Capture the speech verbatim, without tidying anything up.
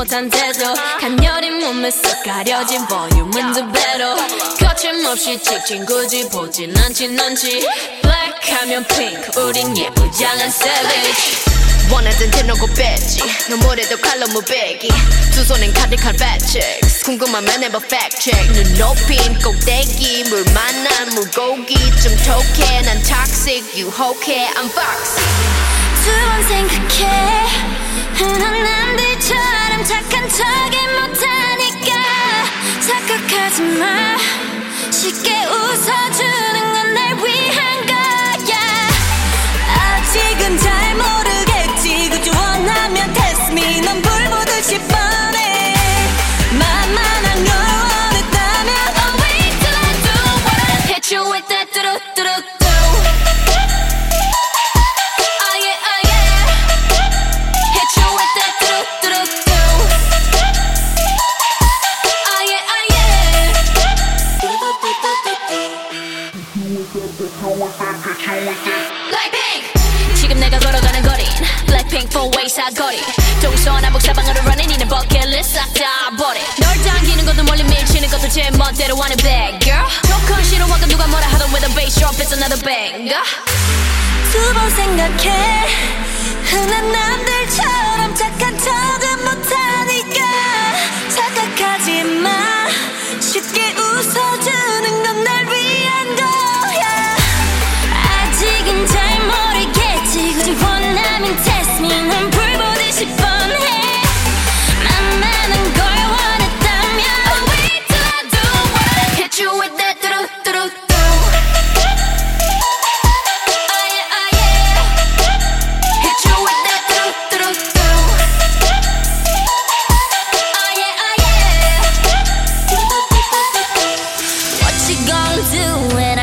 못한 태도 간녀린 몸에 쏙 가려진 볼륨은 두 배로 거침없이 찍힌 굳이 보진 않진 않지 Black 하면 pink 우린 예쁘장한 savage 원하던 대놓고 뺐지 너무래도 칼로 무배기 두 손엔 가득한 fat checks 궁금하면 해봐 fact check 눈 높인 꼭대기 물 만난 물고기 좀 톡해 난 toxic 유혹해 I'm foxy 두 번 생각해 흔한 남들처럼 착한 척이 못하니까 착각하지 마 쉽게 웃어주는 건 날 위한 거야 아직은 잘 모르겠지 그저 원하면 test me 넌 불 보듯이 뻔해 만만한 걸 원했다면 Oh wait till I do what I hit you with that 뚜루뚜루 Blackpink 지금 내가 걸어가는 거린 Blackpink four way 사거리 동서남북 사방으로 running 이는 버킷리스트 싹 다 버려 널 당기는 것도 멀리 밀치는 것도 제 멋대로 하는 bad girl 조금 싫어하고 누가 뭐라 하던 with a bass drop it's another banger 두 번 생각해 흔한 남들처럼 착한 척은 못하니까 착각하지 마 쉽게 웃어주는 건 날 위한 거야 아직은 잘 모르겠지 굳이 원하면 test me 넌 불 보듯이 뻔해 만만한 걸 원했다면 Oh wait till I do what I hit you with that 뚜루뚜루 do it